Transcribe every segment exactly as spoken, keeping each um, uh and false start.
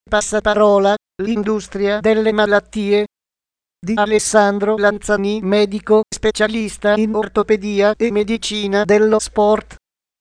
Passaparola, l'industria delle malattie di Alessandro Lanzani, medico specialista in ortopedia e medicina dello sport.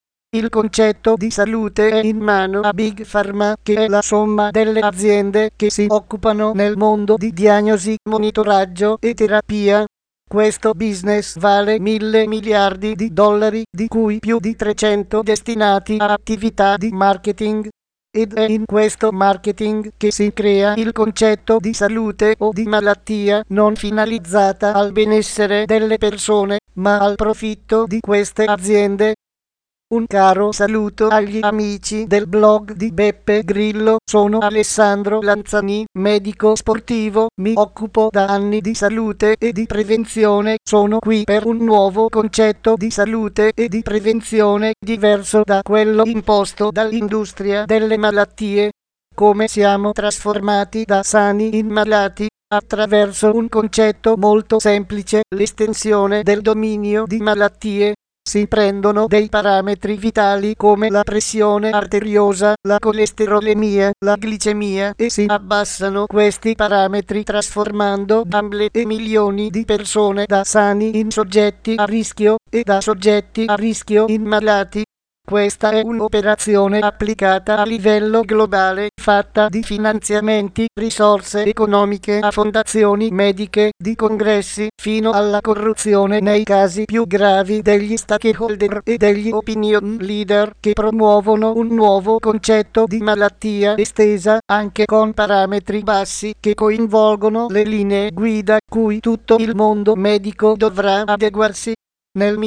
Il concetto di salute è in mano a Big Pharma, che è la somma delle aziende che si occupano nel mondo di diagnosi, monitoraggio e terapia. Questo business vale mille miliardi di dollari, di cui più di trecento destinati a attività di marketing. Ed è in questo marketing che si crea il concetto di salute o di malattia non finalizzata al benessere delle persone, ma al profitto di queste aziende. Un caro saluto agli amici del blog di Beppe Grillo, sono Alessandro Lanzani, medico sportivo, mi occupo da anni di salute e di prevenzione, sono qui per un nuovo concetto di salute e di prevenzione diverso da quello imposto dall'industria delle malattie. Come siamo trasformati da sani in malati? Attraverso un concetto molto semplice, l'estensione del dominio di malattie. Si prendono dei parametri vitali come la pressione arteriosa, la colesterolemia, la glicemia e si abbassano questi parametri trasformando gambe e milioni di persone da sani in soggetti a rischio e da soggetti a rischio in malati. Questa è un'operazione applicata a livello globale, fatta di finanziamenti, risorse economiche a fondazioni mediche, di congressi, fino alla corruzione nei casi più gravi degli stakeholder e degli opinion leader che promuovono un nuovo concetto di malattia estesa, anche con parametri bassi che coinvolgono le linee guida cui tutto il mondo medico dovrà adeguarsi. Nel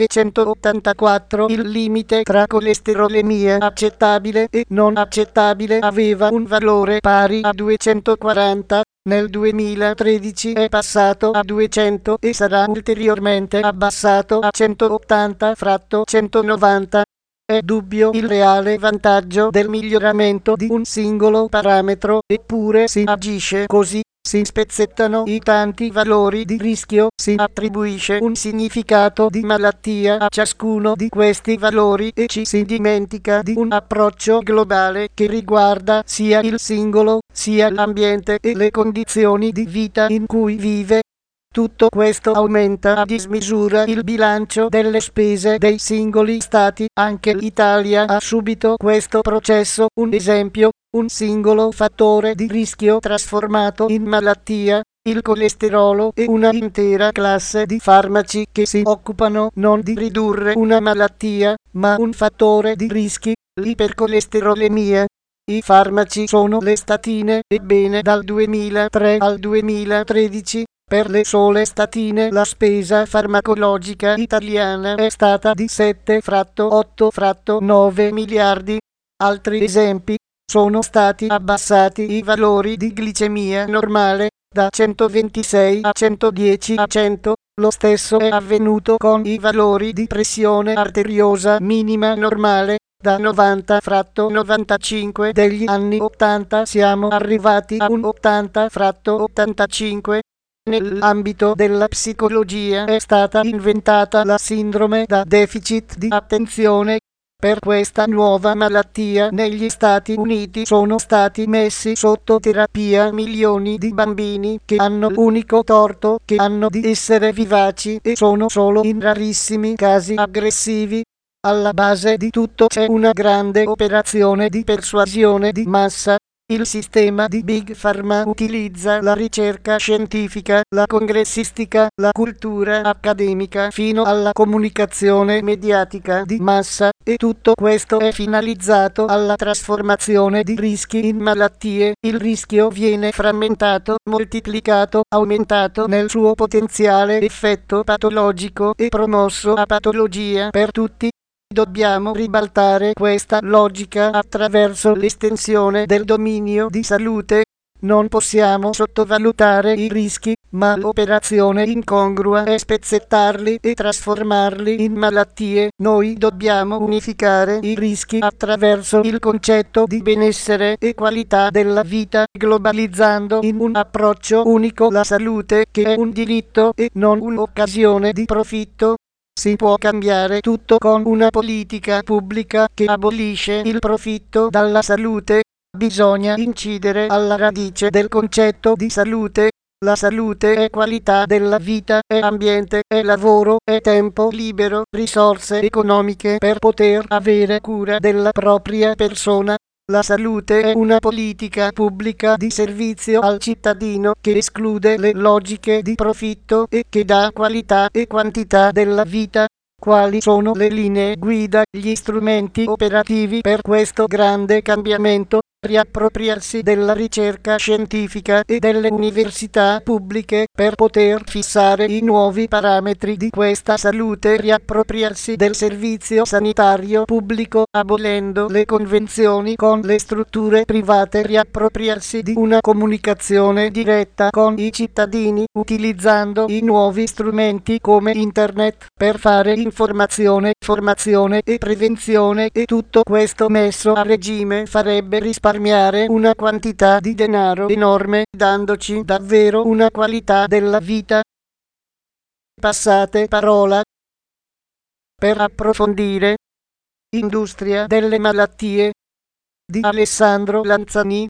millenovecentottantaquattro il limite tra colesterolemia accettabile e non accettabile aveva un valore pari a duecentoquaranta, nel duemilatredici è passato a duecento e sarà ulteriormente abbassato a centottanta fratto centonovanta. È dubbio il reale vantaggio del miglioramento di un singolo parametro, eppure si agisce così. Si spezzettano i tanti valori di rischio, si attribuisce un significato di malattia a ciascuno di questi valori e ci si dimentica di un approccio globale che riguarda sia il singolo, sia l'ambiente e le condizioni di vita in cui vive. Tutto questo aumenta a dismisura il bilancio delle spese dei singoli stati, anche l'Italia ha subito questo processo. Un esempio, un singolo fattore di rischio trasformato in malattia, il colesterolo, e una intera classe di farmaci che si occupano non di ridurre una malattia, ma un fattore di rischi, l'ipercolesterolemia. I farmaci sono le statine, ebbene dal duemilatré al duemilatredici, per le sole statine la spesa farmacologica italiana è stata di sette fratto otto fratto nove miliardi. Altri esempi, sono stati abbassati i valori di glicemia normale, da centoventisei a centodieci a cento, lo stesso è avvenuto con i valori di pressione arteriosa minima normale, da novanta fratto novantacinque degli anni ottanta siamo arrivati a un ottanta fratto ottantacinque. Nell'ambito della psicologia è stata inventata la sindrome da deficit di attenzione. Per questa nuova malattia negli Stati Uniti sono stati messi sotto terapia milioni di bambini che hanno l'unico torto che hanno di essere vivaci e sono solo in rarissimi casi aggressivi. Alla base di tutto c'è una grande operazione di persuasione di massa. Il sistema di Big Pharma utilizza la ricerca scientifica, la congressistica, la cultura accademica fino alla comunicazione mediatica di massa, e tutto questo è finalizzato alla trasformazione di rischi in malattie. Il rischio viene frammentato, moltiplicato, aumentato nel suo potenziale effetto patologico e promosso a patologia per tutti. Dobbiamo ribaltare questa logica attraverso l'estensione del dominio di salute. Non possiamo sottovalutare i rischi, ma l'operazione incongrua è spezzettarli e trasformarli in malattie. Noi dobbiamo unificare i rischi attraverso il concetto di benessere e qualità della vita, globalizzando in un approccio unico la salute, che è un diritto e non un'occasione di profitto. Si può cambiare tutto con una politica pubblica che abolisce il profitto dalla salute. Bisogna incidere alla radice del concetto di salute. La salute è qualità della vita, è ambiente, è lavoro, è tempo libero, risorse economiche per poter avere cura della propria persona. La salute è una politica pubblica di servizio al cittadino che esclude le logiche di profitto e che dà qualità e quantità della vita. Quali sono le linee guida, gli strumenti operativi per questo grande cambiamento? Riappropriarsi della ricerca scientifica e delle università pubbliche per poter fissare i nuovi parametri di questa salute, riappropriarsi del servizio sanitario pubblico abolendo le convenzioni con le strutture private, riappropriarsi di una comunicazione diretta con i cittadini utilizzando i nuovi strumenti come internet per fare informazione, formazione e prevenzione, e tutto questo messo a regime farebbe risparmiare una quantità di denaro enorme, dandoci davvero una qualità della vita. Passate parola. Per approfondire Industria delle malattie di Alessandro Lanzani.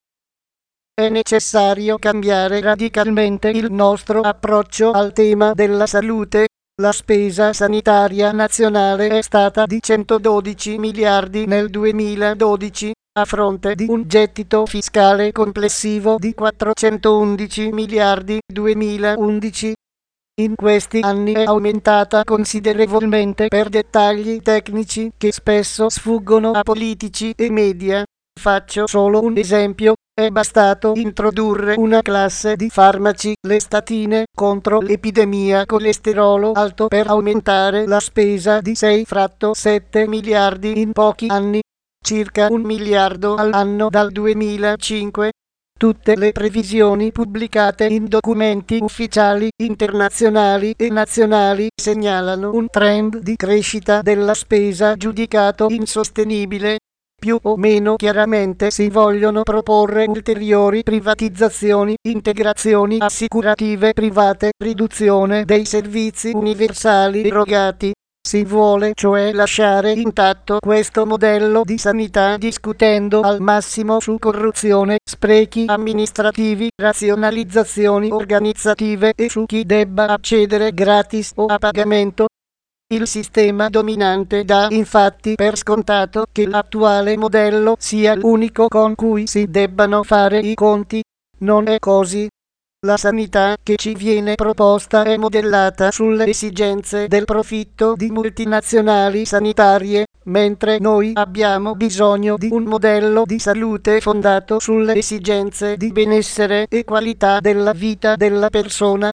È necessario cambiare radicalmente il nostro approccio al tema della salute. La spesa sanitaria nazionale è stata di centododici miliardi nel duemiladodici, a fronte di un gettito fiscale complessivo di quattrocentoundici miliardi duemilaundici. In questi anni è aumentata considerevolmente per dettagli tecnici che spesso sfuggono a politici e media. Faccio solo un esempio. È bastato introdurre una classe di farmaci, le statine, contro l'epidemia colesterolo alto per aumentare la spesa di sei virgola sette miliardi in pochi anni, circa un miliardo all'anno dal duemilacinque. Tutte le previsioni pubblicate in documenti ufficiali internazionali e nazionali segnalano un trend di crescita della spesa giudicato insostenibile. Più o meno chiaramente si vogliono proporre ulteriori privatizzazioni, integrazioni assicurative private, riduzione dei servizi universali erogati. Si vuole cioè lasciare intatto questo modello di sanità discutendo al massimo su corruzione, sprechi amministrativi, razionalizzazioni organizzative e su chi debba accedere gratis o a pagamento. Il sistema dominante dà infatti per scontato che l'attuale modello sia l'unico con cui si debbano fare i conti. Non è così. La sanità che ci viene proposta è modellata sulle esigenze del profitto di multinazionali sanitarie, mentre noi abbiamo bisogno di un modello di salute fondato sulle esigenze di benessere e qualità della vita della persona.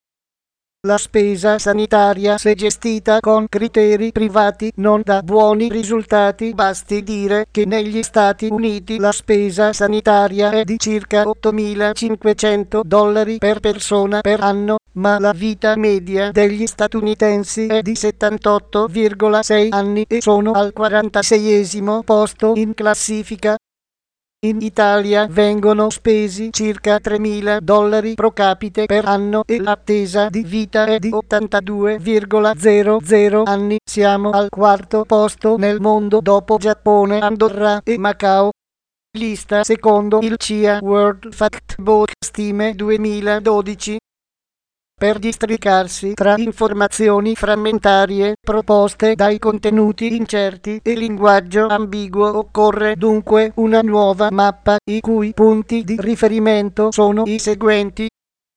La spesa sanitaria, se gestita con criteri privati, non dà buoni risultati. Basti dire che negli Stati Uniti la spesa sanitaria è di circa ottomilacinquecento dollari per persona per anno, ma la vita media degli statunitensi è di settantotto virgola sei anni e sono al quarantaseiesimo posto in classifica. In Italia vengono spesi circa tremila dollari pro capite per anno e l'attesa di vita è di ottantadue virgola zero zero anni. Siamo al quarto posto nel mondo dopo Giappone, Andorra e Macao. Lista secondo il C I A World Factbook Stime duemiladodici. Per districarsi tra informazioni frammentarie proposte dai contenuti incerti e linguaggio ambiguo occorre dunque una nuova mappa i cui punti di riferimento sono i seguenti.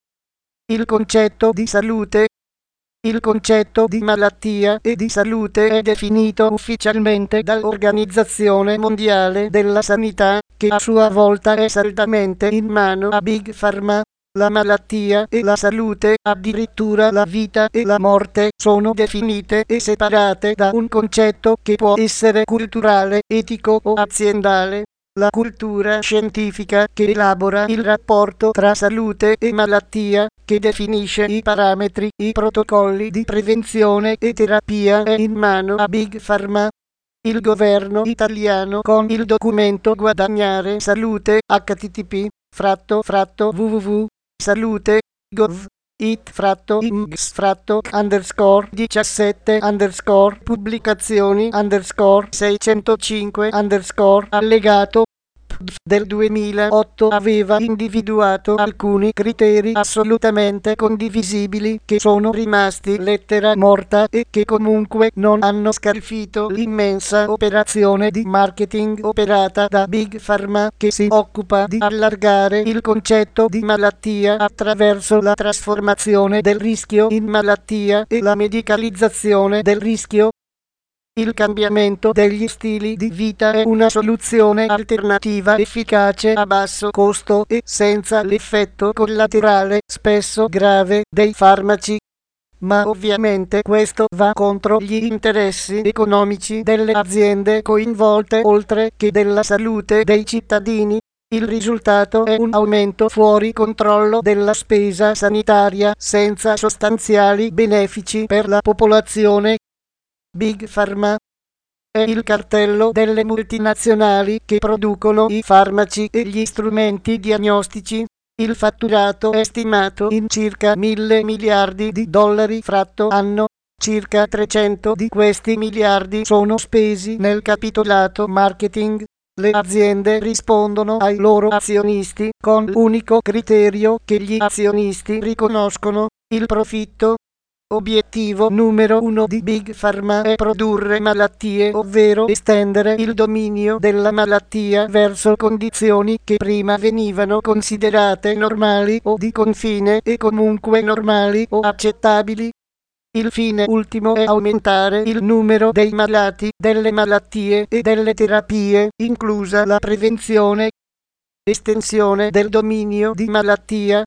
Il concetto di salute. Il concetto di malattia e di salute è definito ufficialmente dall'Organizzazione Mondiale della Sanità, che a sua volta è saldamente in mano a Big Pharma. La malattia e la salute, addirittura la vita e la morte, sono definite e separate da un concetto che può essere culturale, etico o aziendale. La cultura scientifica che elabora il rapporto tra salute e malattia, che definisce i parametri, i protocolli di prevenzione e terapia, è in mano a Big Pharma. Il governo italiano con il documento Guadagnare Salute http fratto fratto www salute gov it fratto imgs fratto underscore diciassette underscore pubblicazioni underscore seicentocinque underscore allegato del duemilaotto aveva individuato alcuni criteri assolutamente condivisibili che sono rimasti lettera morta e che comunque non hanno scalfito l'immensa operazione di marketing operata da Big Pharma, che si occupa di allargare il concetto di malattia attraverso la trasformazione del rischio in malattia e la medicalizzazione del rischio. Il cambiamento degli stili di vita è una soluzione alternativa efficace a basso costo e senza l'effetto collaterale, spesso grave, dei farmaci. Ma ovviamente questo va contro gli interessi economici delle aziende coinvolte oltre che della salute dei cittadini. Il risultato è un aumento fuori controllo della spesa sanitaria senza sostanziali benefici per la popolazione. Big Pharma è il cartello delle multinazionali che producono i farmaci e gli strumenti diagnostici. Il fatturato è stimato in circa mille miliardi di dollari fratto anno. Circa trecento di questi miliardi sono spesi nel capitolato marketing. Le aziende rispondono ai loro azionisti con l'unico criterio che gli azionisti riconoscono: il profitto. Obiettivo numero uno di Big Pharma è produrre malattie, ovvero estendere il dominio della malattia verso condizioni che prima venivano considerate normali o di confine e comunque normali o accettabili. Il fine ultimo è aumentare il numero dei malati, delle malattie e delle terapie, inclusa la prevenzione. Estensione del dominio di malattia.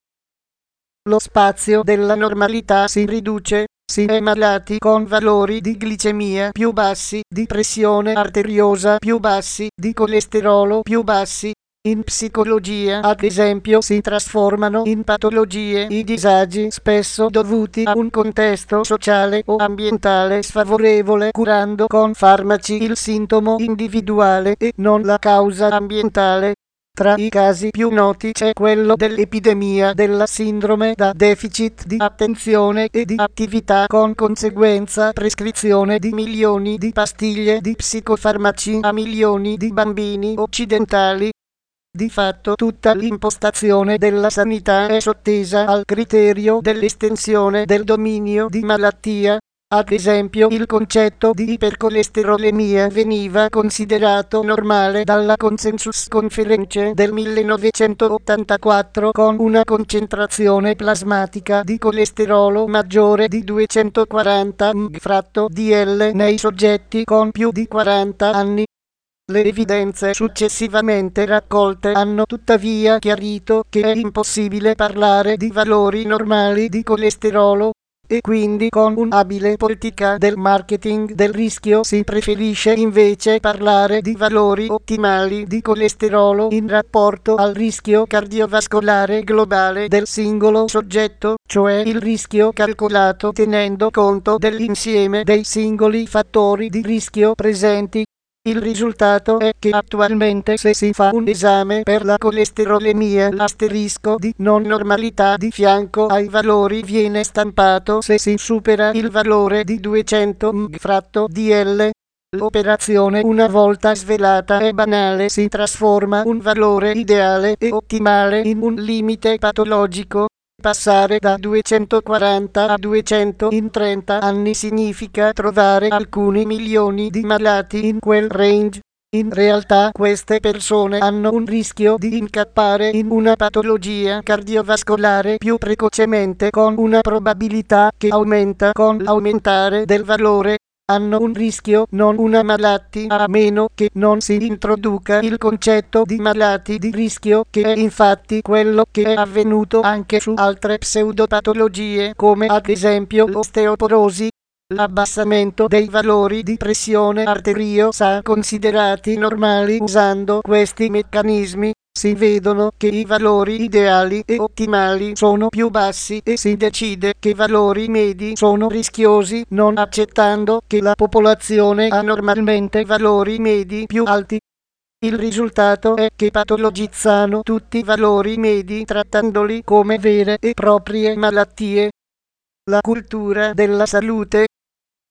Lo spazio della normalità si riduce, si è malati con valori di glicemia più bassi, di pressione arteriosa più bassi, di colesterolo più bassi. In psicologia, ad esempio, si trasformano in patologie i disagi spesso dovuti a un contesto sociale o ambientale sfavorevole, curando con farmaci il sintomo individuale e non la causa ambientale. Tra i casi più noti c'è quello dell'epidemia della sindrome da deficit di attenzione e di attività, con conseguenza prescrizione di milioni di pastiglie di psicofarmaci a milioni di bambini occidentali. Di fatto tutta l'impostazione della sanità è sottesa al criterio dell'estensione del dominio di malattia. Ad esempio, il concetto di ipercolesterolemia veniva considerato normale dalla Consensus Conference del millenovecentottantaquattro, con una concentrazione plasmatica di colesterolo maggiore di duecentoquaranta milligrammi fratto di L nei soggetti con più di quaranta anni. Le evidenze successivamente raccolte hanno tuttavia chiarito che è impossibile parlare di valori normali di colesterolo, e quindi con un'abile politica del marketing del rischio si preferisce invece parlare di valori ottimali di colesterolo in rapporto al rischio cardiovascolare globale del singolo soggetto, cioè il rischio calcolato tenendo conto dell'insieme dei singoli fattori di rischio presenti. Il risultato è che attualmente, se si fa un esame per la colesterolemia, l'asterisco di non normalità di fianco ai valori viene stampato se si supera il valore di duecento milligrammi fratto di L. L'operazione, una volta svelata e banale, si trasforma un valore ideale e ottimale in un limite patologico. Passare da duecentoquaranta a duecento in trenta anni significa trovare alcuni milioni di malati in quel range. In realtà queste persone hanno un rischio di incappare in una patologia cardiovascolare più precocemente, con una probabilità che aumenta con l'aumentare del valore. Hanno un rischio, non una malattia, a meno che non si introduca il concetto di malati di rischio, che è infatti quello che è avvenuto anche su altre pseudopatologie, come ad esempio l'osteoporosi. L'abbassamento dei valori di pressione arteriosa considerati normali usando questi meccanismi. Si vedono che i valori ideali e ottimali sono più bassi e si decide che valori medi sono rischiosi, non accettando che la popolazione ha normalmente valori medi più alti. Il risultato è che patologizzano tutti i valori medi trattandoli come vere e proprie malattie. La cultura della salute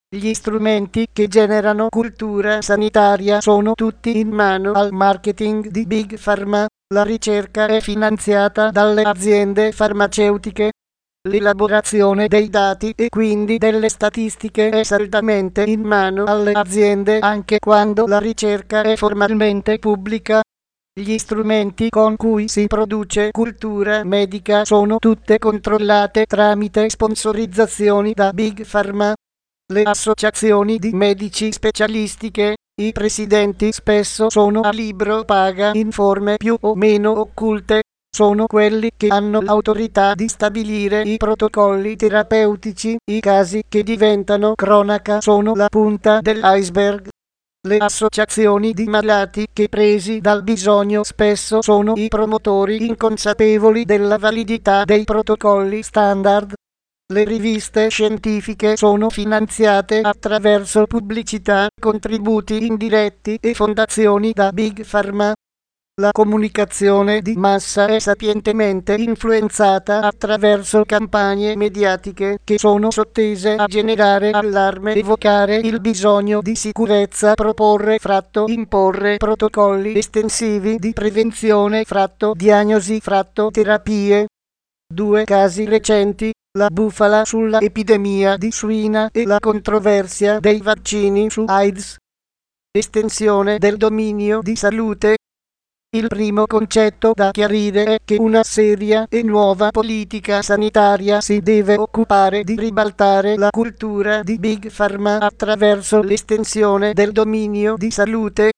Gli strumenti che generano cultura sanitaria sono tutti in mano al marketing di Big Pharma. La ricerca è finanziata dalle aziende farmaceutiche. L'elaborazione dei dati e quindi delle statistiche è saldamente in mano alle aziende anche quando la ricerca è formalmente pubblica. Gli strumenti con cui si produce cultura medica sono tutte controllate tramite sponsorizzazioni da Big Pharma. Le associazioni di medici specialistiche, i presidenti spesso sono a libro paga in forme più o meno occulte, sono quelli che hanno l'autorità di stabilire i protocolli terapeutici, i casi che diventano cronaca sono la punta dell'iceberg. Le associazioni di malati che presi dal bisogno spesso sono i promotori inconsapevoli della validità dei protocolli standard. Le riviste scientifiche sono finanziate attraverso pubblicità, contributi indiretti e fondazioni da Big Pharma. La comunicazione di massa è sapientemente influenzata attraverso campagne mediatiche che sono sottese a generare allarme, evocare il bisogno di sicurezza, proporre fratto imporre protocolli estensivi di prevenzione fratto diagnosi fratto terapie. Due casi recenti, la bufala sulla epidemia di suina e la controversia dei vaccini su AIDS. Estensione del dominio di salute. Il primo concetto da chiarire è che una seria e nuova politica sanitaria si deve occupare di ribaltare la cultura di Big Pharma attraverso l'estensione del dominio di salute.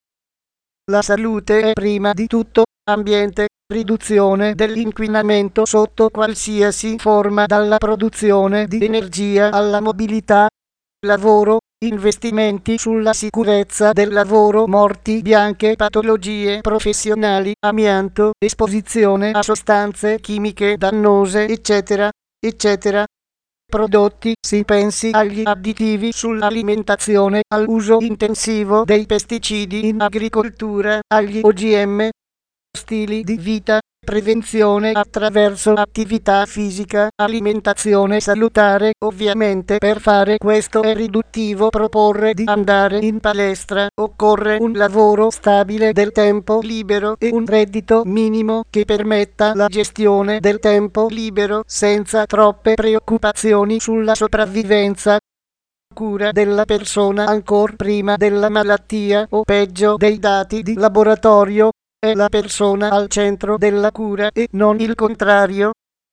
La salute è prima di tutto ambiente, riduzione dell'inquinamento sotto qualsiasi forma, dalla produzione di energia alla mobilità, lavoro, investimenti sulla sicurezza del lavoro, morti bianche, patologie professionali, amianto, esposizione a sostanze chimiche dannose, eccetera, eccetera. Prodotti, si pensi agli additivi sull'alimentazione, all'uso intensivo dei pesticidi in agricoltura, agli O G M, stili di vita, prevenzione attraverso attività fisica, alimentazione salutare. Ovviamente per fare questo è riduttivo proporre di andare in palestra, occorre un lavoro stabile del tempo libero e un reddito minimo che permetta la gestione del tempo libero senza troppe preoccupazioni sulla sopravvivenza. Cura della persona ancor prima della malattia, o peggio dei dati di laboratorio. È la persona al centro della cura e non il contrario.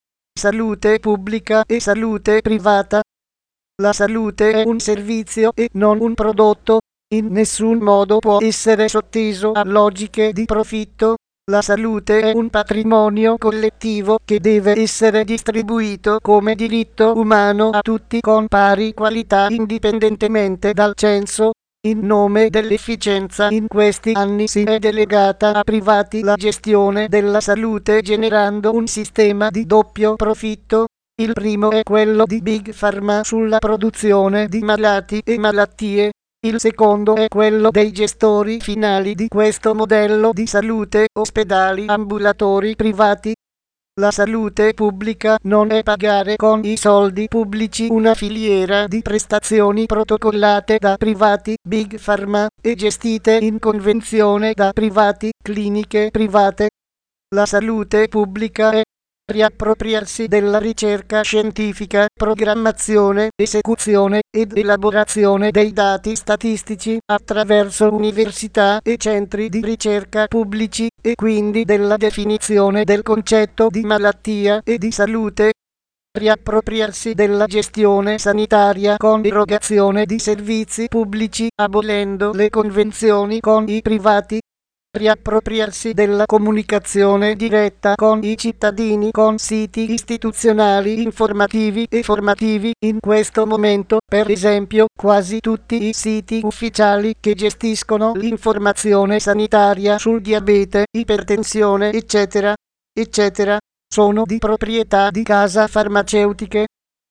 Salute pubblica e salute privata. La salute è un servizio e non un prodotto. In nessun modo può essere sotteso a logiche di profitto. La salute è un patrimonio collettivo che deve essere distribuito come diritto umano a tutti con pari qualità indipendentemente dal censo. In nome dell'efficienza in questi anni si è delegata a privati la gestione della salute generando un sistema di doppio profitto. Il primo è quello di Big Pharma sulla produzione di malati e malattie. Il secondo è quello dei gestori finali di questo modello di salute, ospedali, ambulatori privati. La salute pubblica non è pagare con i soldi pubblici una filiera di prestazioni protocollate da privati, Big Pharma, e gestite in convenzione da privati, cliniche private. La salute pubblica è riappropriarsi della ricerca scientifica, programmazione, esecuzione ed elaborazione dei dati statistici attraverso università e centri di ricerca pubblici e quindi della definizione del concetto di malattia e di salute. Riappropriarsi della gestione sanitaria con erogazione di servizi pubblici, abolendo le convenzioni con i privati. Riappropriarsi della comunicazione diretta con i cittadini con siti istituzionali informativi e formativi. In questo momento, per esempio, quasi tutti i siti ufficiali che gestiscono l'informazione sanitaria sul diabete, ipertensione, eccetera, eccetera, sono di proprietà di case farmaceutiche.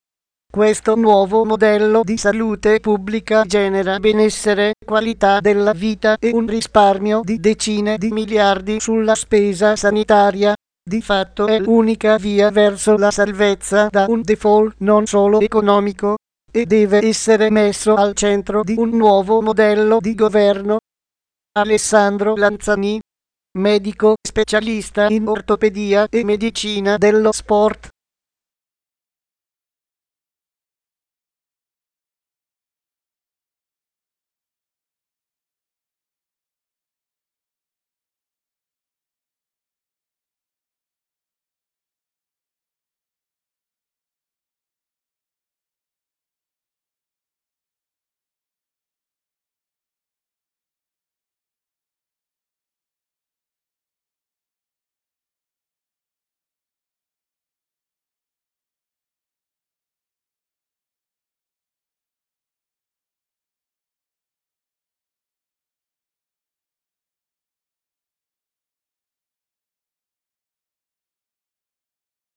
Questo nuovo modello di salute pubblica genera benessere, qualità della vita e un risparmio di decine di miliardi sulla spesa sanitaria. Di fatto è l'unica via verso la salvezza da un default non solo economico, e deve essere messo al centro di un nuovo modello di governo. Alessandro Lanzani, medico specialista in ortopedia e medicina dello sport.